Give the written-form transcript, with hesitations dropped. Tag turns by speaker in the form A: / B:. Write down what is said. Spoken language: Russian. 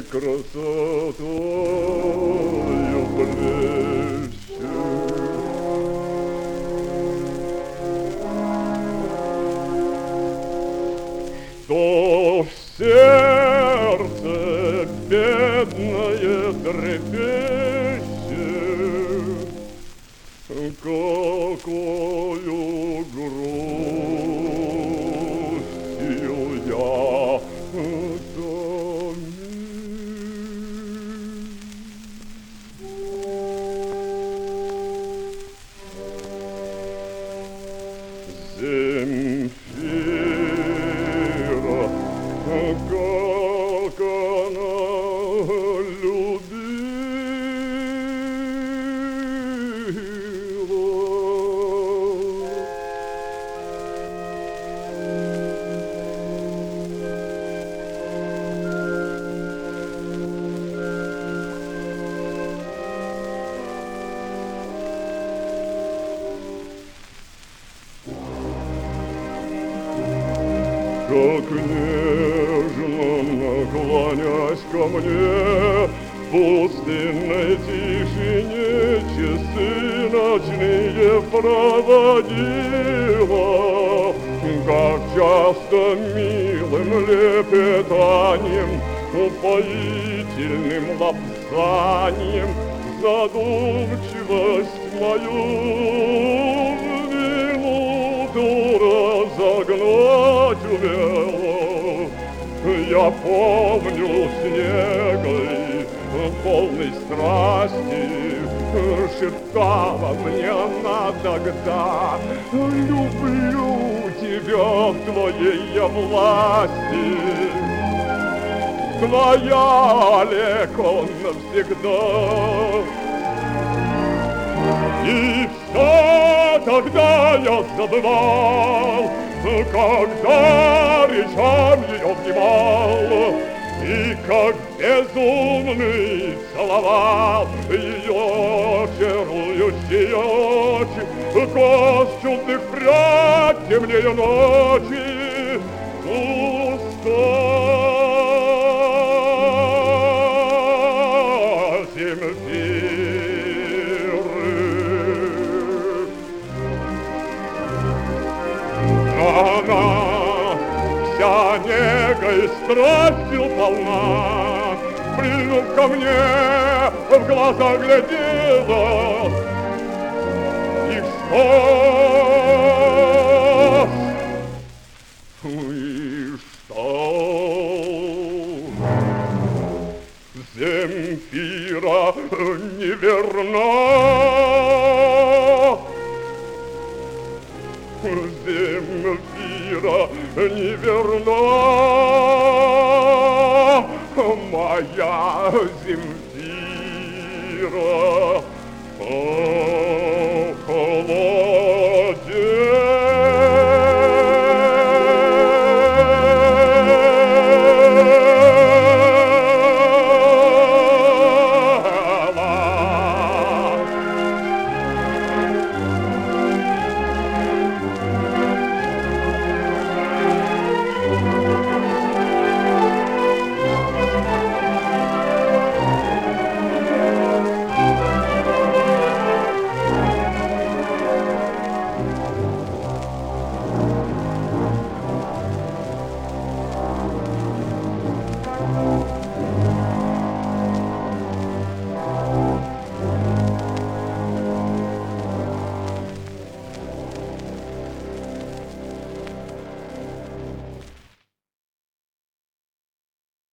A: красотою блещет. Что в сердце бедное трепещет, какою грустью я томлюсь. Земфира, как она любила. Как нежно наклонясь ко мне, в пустынной тишине часы ночные проводила, как часто милым лепетанием, упоительным лапсанием задумчивость мою в минуту разогнать умела. Я помню снегой, полной страсти, шептала мне она тогда: люблю тебя в твоей я власти. Твоя, Олеко, навсегда. И все тогда я забывал, когда речам ее внимал, и как безумный целовал ее чарующие очи, гость чудных прядь темнее ночи, пусто Земфиры. Она вся негой страстью полна, прильнув ко мне, в глаза глядела. И что? И что? Земфира неверна. Земфира неверна, моя Земфира.